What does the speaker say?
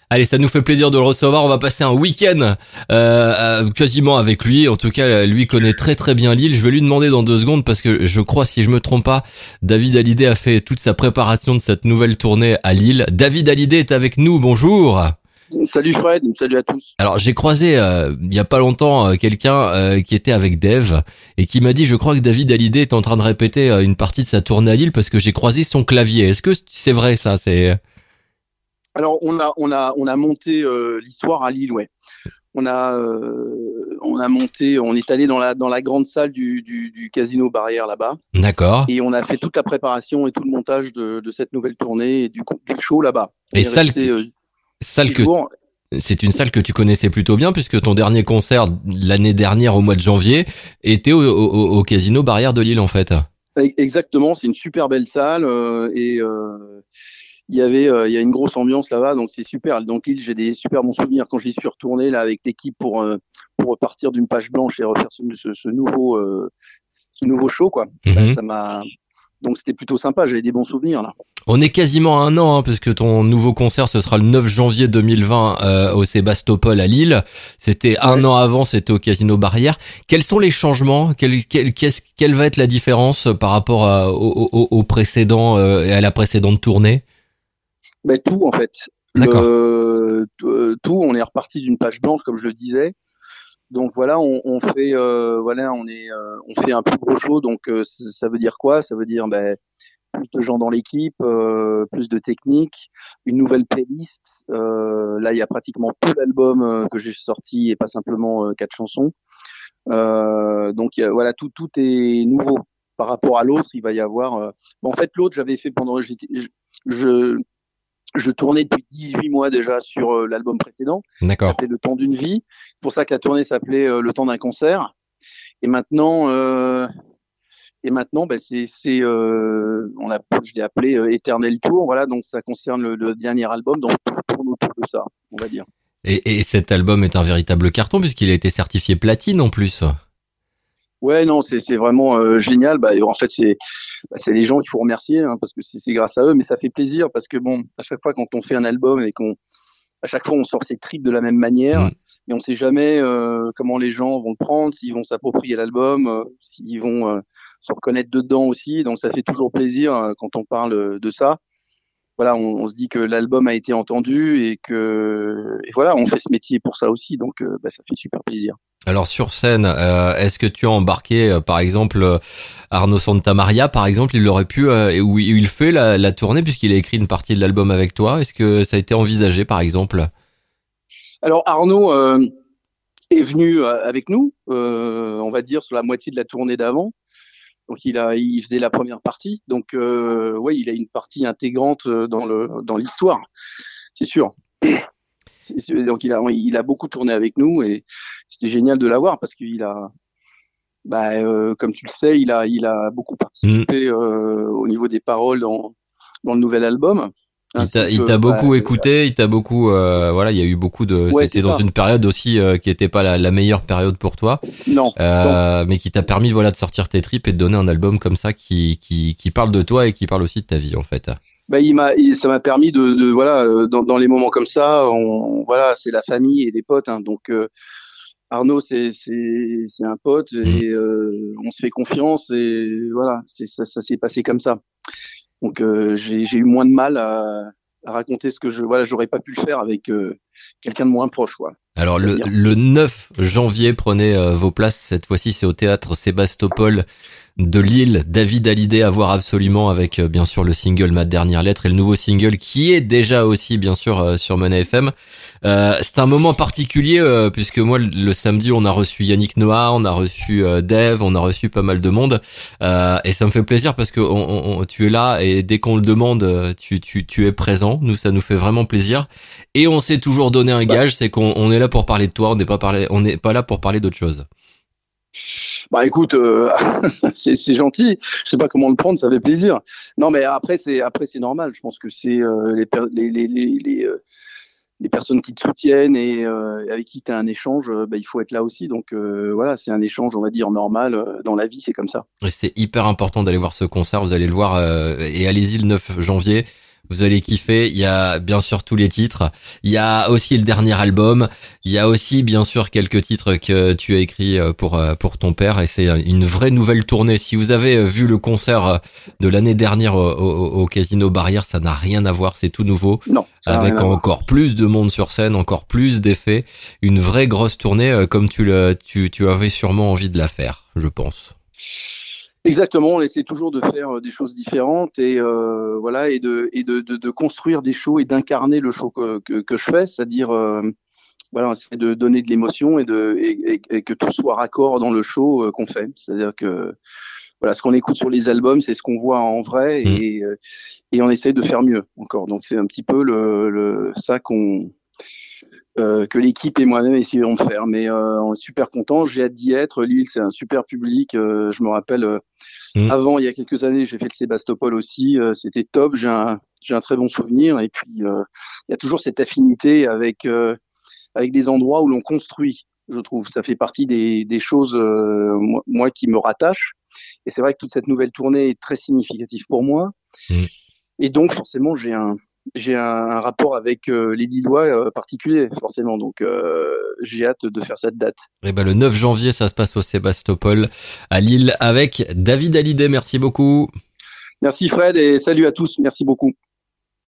Allez, ça nous fait plaisir de le recevoir. On va passer un week-end quasiment avec lui. En tout cas, lui connaît très très bien Lille. Je vais lui demander dans 2 secondes parce que je crois, si je me trompe pas, David Hallyday a fait toute sa préparation de cette nouvelle tournée à Lille. David Hallyday est avec nous. Bonjour. Salut Fred, salut à tous. Alors j'ai croisé il y a pas longtemps quelqu'un qui était avec Dave et qui m'a dit, je crois que David Hallyday est en train de répéter une partie de sa tournée à Lille parce que j'ai croisé son clavier. Est-ce que c'est vrai ça? Alors on a monté l'histoire à Lille, ouais. On a monté, on est allé dans la grande salle du Casino Barrière là-bas. D'accord. Et on a fait toute la préparation et tout le montage de cette nouvelle tournée et du show là-bas. Et salle que c'est une salle que tu connaissais plutôt bien puisque ton dernier concert l'année dernière au mois de janvier était au Casino Barrière de Lille en fait. Exactement, c'est une super belle salle il y a une grosse ambiance là-bas, donc c'est super. Donc Lille, j'ai des super bons souvenirs quand j'y suis retourné là avec l'équipe pour repartir d'une page blanche et refaire ce nouveau show quoi. Mm-hmm. Ça m'a Donc c'était plutôt sympa, j'avais des bons souvenirs là. On est quasiment à 1 an, puisque ton nouveau concert, ce sera le 9 janvier 2020 au Sébastopol à Lille. C'était 1 an avant, c'était au Casino Barrière. Quels sont les changements? Quelle va être la différence par rapport au précédent et à la précédente tournée? Tout en fait. D'accord. Tout, on est reparti d'une page blanche comme je le disais. Donc voilà, on fait on fait un plus gros show. Donc ça veut dire quoi? Ça veut dire plus de gens dans l'équipe, plus de technique, une nouvelle playlist. Là, il y a pratiquement tout l'album que j'ai sorti et pas simplement 4 chansons. Donc voilà, tout est nouveau par rapport à l'autre. Il va y avoir. En fait, l'autre, j'avais fait pendant je tournais depuis 18 mois déjà sur l'album précédent. D'accord. Ça s'appelait Le Temps d'une vie. C'est pour ça que la tournée s'appelait Le Temps d'un concert. Et maintenant, je l'ai appelé Éternel Tour. Voilà, donc ça concerne le dernier album. Donc tout tourne autour de ça, on va dire. Et cet album est un véritable carton puisqu'il a été certifié platine en plus. Ouais, non, c'est vraiment génial. En fait, c'est les gens qu'il faut remercier parce que c'est grâce à eux, mais ça fait plaisir parce que bon, à chaque fois quand on fait un album et à chaque fois on sort ses tripes de la même manière, et on sait jamais comment les gens vont le prendre, s'ils vont s'approprier l'album, s'ils vont se reconnaître dedans aussi. Donc ça fait toujours plaisir quand on parle de ça. Voilà, on se dit que l'album a été entendu et voilà, on fait ce métier pour ça aussi. Donc ça fait super plaisir. Alors sur scène, est-ce que tu as embarqué par exemple Arnaud Santamaria par exemple, il aurait pu où il fait la tournée puisqu'il a écrit une partie de l'album avec toi, est-ce que ça a été envisagé par exemple? Alors Arnaud est venu avec nous, on va dire sur la moitié de la tournée d'avant. Donc il faisait la première partie. Donc il a une partie intégrante dans l'histoire, c'est sûr. Donc il a beaucoup tourné avec nous et c'était génial de l'avoir parce qu'il a comme tu le sais, il a beaucoup participé au niveau des paroles dans le nouvel album. Il t'a beaucoup écouté, il t'a beaucoup il y a eu beaucoup de c'était dans une période aussi qui était pas la meilleure période pour toi. Non. Mais qui t'a permis de sortir tes tripes et de donner un album comme ça qui parle de toi et qui parle aussi de ta vie en fait. Ça m'a permis dans les moments comme ça, c'est la famille et des potes donc Arnaud c'est un pote et on se fait confiance et voilà, ça s'est passé comme ça. Donc j'ai eu moins de mal à raconter ce que j'aurais pas pu le faire avec quelqu'un de moins proche quoi. Alors le 9 janvier, prenez vos places, cette fois-ci c'est au théâtre Sébastopol de Lille. David Hallyday à voir absolument avec bien sûr le single Ma dernière lettre et le nouveau single qui est déjà aussi bien sûr sur Money FM. C'est un moment particulier puisque moi le samedi on a reçu Yannick Noah, on a reçu Dave, on a reçu pas mal de monde et ça me fait plaisir parce que tu es là et dès qu'on le demande tu es présent. Nous ça nous fait vraiment plaisir et on s'est toujours donné un gage, c'est qu'on est là pour parler de toi, on n'est pas là pour parler d'autre chose. Écoute, c'est gentil. Je sais pas comment le prendre, ça fait plaisir. Non, mais après c'est normal. Je pense que c'est les personnes qui te soutiennent et avec qui tu as un échange, il faut être là aussi. Donc voilà, c'est un échange, on va dire, normal. Dans la vie, c'est comme ça. Et c'est hyper important d'aller voir ce concert. Vous allez le voir et allez-y le 9 janvier. Vous allez kiffer. Il y a bien sûr tous les titres. Il y a aussi le dernier album. Il y a aussi bien sûr quelques titres que tu as écrits pour ton père. Et c'est une vraie nouvelle tournée. Si vous avez vu le concert de l'année dernière au Casino Barrière, ça n'a rien à voir. C'est tout nouveau. Non. Avec encore plus de monde sur scène, encore plus d'effets. Une vraie grosse tournée comme tu avais sûrement envie de la faire, je pense. Exactement, on essaie toujours de faire des choses différentes et voilà et de construire des shows et d'incarner le show que je fais, c'est-à-dire voilà, on essaie de donner de l'émotion et que tout soit raccord dans le show qu'on fait. C'est-à-dire que voilà, ce qu'on écoute sur les albums, c'est ce qu'on voit en vrai et on essaie de faire mieux encore. Donc c'est un petit peu ça que l'équipe et moi-même essayons de faire. Mais on est super content, j'ai hâte d'y être. Lille, c'est un super public. Je me rappelle, avant, il y a quelques années, j'ai fait le Sébastopol aussi. C'était top, j'ai un très bon souvenir. Et puis, il y a toujours cette affinité avec des endroits où l'on construit, je trouve. Ça fait partie des choses, moi, qui me rattachent. Et c'est vrai que toute cette nouvelle tournée est très significative pour moi. Et donc, forcément, j'ai un rapport avec les Lillois particulier, forcément. Donc, j'ai hâte de faire cette date. Et le 9 janvier, ça se passe au Sébastopol à Lille avec David Hallyday. Merci beaucoup. Merci Fred et salut à tous. Merci beaucoup.